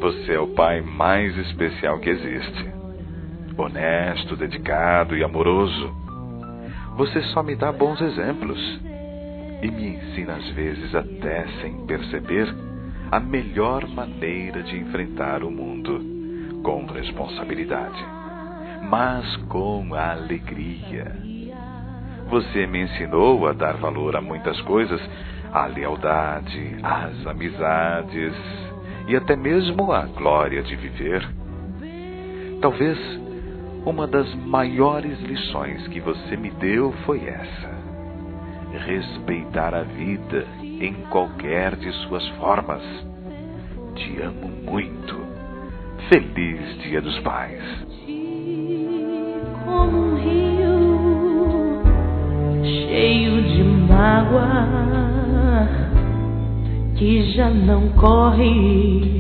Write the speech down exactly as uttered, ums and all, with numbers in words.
Você é o pai mais especial que existe. Honesto, dedicado e amoroso. Você só me dá bons exemplos e me ensina às vezes até sem perceber a melhor maneira de enfrentar o mundo com responsabilidade, mas com alegria. Você me ensinou a dar valor a muitas coisas, à lealdade, às amizades e até mesmo à glória de viver. Talvez uma das maiores lições que você me deu foi essa: respeitar a vida em qualquer de suas formas. Te amo muito. Feliz Dia dos Pais. Como um rio cheio de mágoa que já não corre